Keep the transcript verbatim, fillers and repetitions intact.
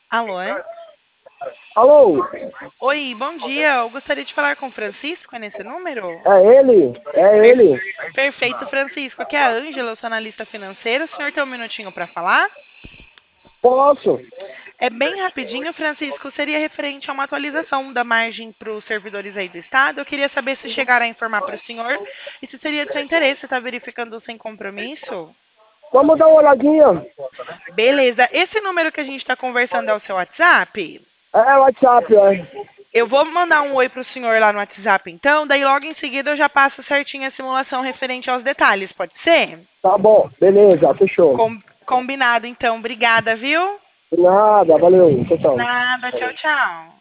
Alô, é? Alô? Oi, bom dia. Eu gostaria de falar com o Francisco, é nesse número? É ele? É Per- ele? Perfeito, Francisco. Aqui é a Ângela, eu sou analista financeira. O senhor tem um minutinho para falar? Posso? É bem rapidinho, Francisco. Seria referente a uma atualização da margem para os servidores aí do Estado. Eu queria saber se chegaram a informar para o senhor e se seria de seu interesse estar verificando sem compromisso. Vamos dar uma olhadinha. Beleza. Esse número que a gente está conversando é o seu WhatsApp? É WhatsApp, é. Eu vou mandar um oi para o senhor lá no WhatsApp, então. Daí logo em seguida eu já passo certinho a simulação referente aos detalhes, pode ser? Tá bom, beleza, fechou. Com- Combinado, então. Obrigada, viu? De nada, valeu, tchau, tchau. Nada. Tchau, tchau.